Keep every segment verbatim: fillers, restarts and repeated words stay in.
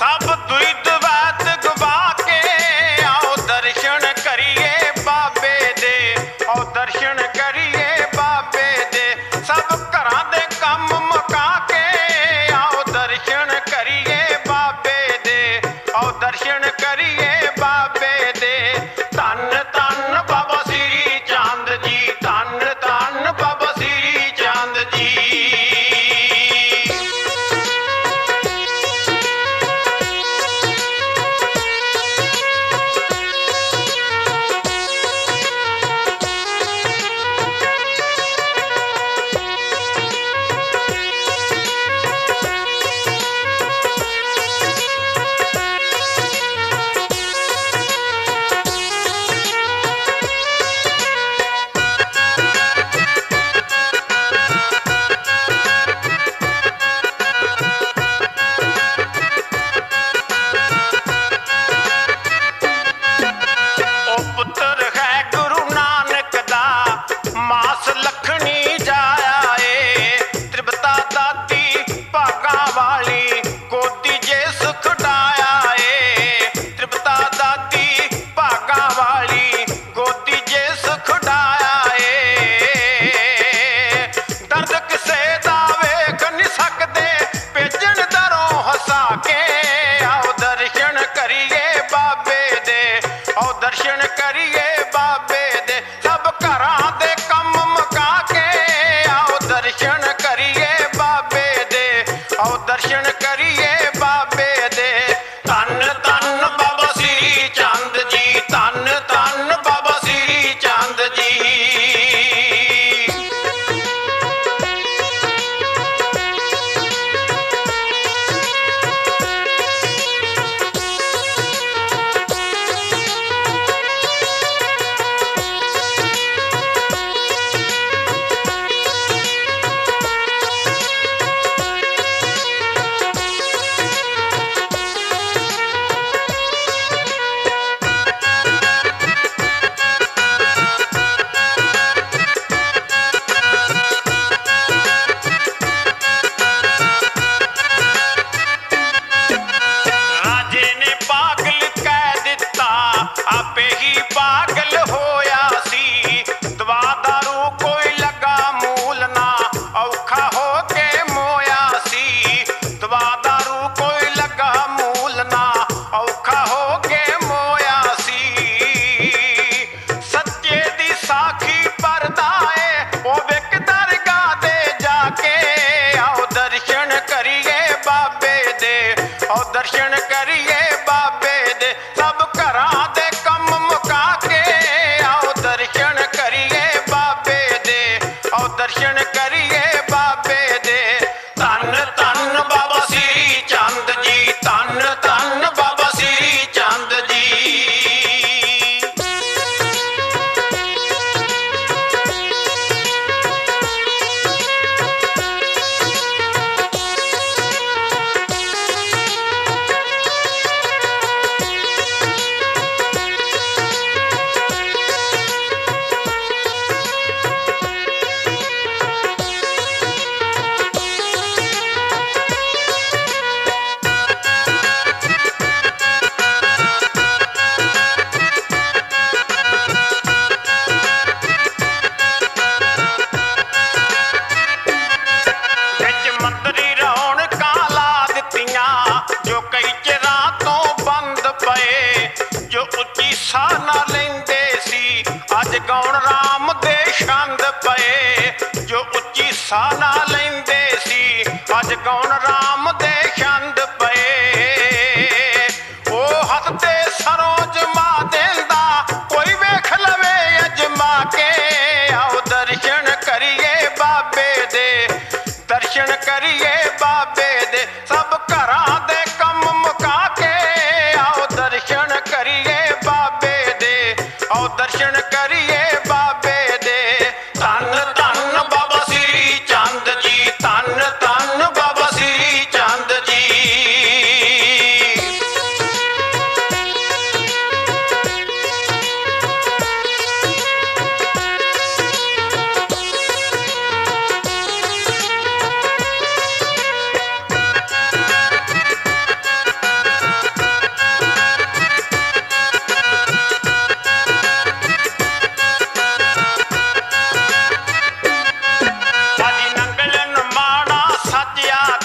सब दुई द्वैत गवा के आओ दर्शन करिए बाबे दे, आओ दर्शन करिए बाबे दे। सब घरां दे कम मुका के आओ दर्शन करिए बाबे दे, आओ दर्शन करिए बाबे दे। धन धन बाबा श्री चंद जी, धन धन बाबा श्री चंद जी। मास लखनी जाया ए त्रिपता दादी भागा वाली गोदी जे सुख डाया ए। त्रिपता दादी भागा वाली गोदी जे सुख डाया ए। दर्द किसे दा वेख नहीं सकदे भेजन दरों हसा के आओ दर्शन करिए बाबे दे, आओ दर्शन करिए बाबे दे। सब घरां दे दर्शन करिए बाबे दे, आओ दर्शन करिए बाबे दे। धन धन बाबा श्री चंद जी, धन धन बाबा श्री चंद जी। आपे ही पागल होया सी, दवा दारू कोई लगा मूल ना औखा हो के मोया सी। दवा दारू कोई लगा मूल ना औखा हो के मोया सी। सच्चे दी साखी परदाए ओ विक दरगाह दे जाके आओ दर्शन करिए बाबे दे, आओ दर्शन करिए बाबे दे। सब घरां दे कम मुका के आओ दर्शन करिए बाबे दे, आओ दर्शन करिए बाबे दे। धन धन बाबा श्री चंद जी, धन धन बाबा श्री चंद जी। जो कई चिरां तो बंद पे जो उच्ची साह ना लेंदे सी अज गौण राम दे छंद पे। जो उच्ची साह ना लेंदे सी अज गौण राम दे छंद पे। ओ हसते सरों जमा देंदा कोई वेख लवे अजमा के आओ दर्शन करिए बाबे दे, दर्शन करिए बाबे दे। सब घरां दे कम मुका के आओ दर्शन करिए बाबे दे, आओ दर्शन करिए बाबे दे। धन धन बाबा श्री चंद जी, धन धन बाबा श्री चंद जी।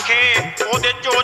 ਆਖੇ ਉਹਦੇ ਚੋਂ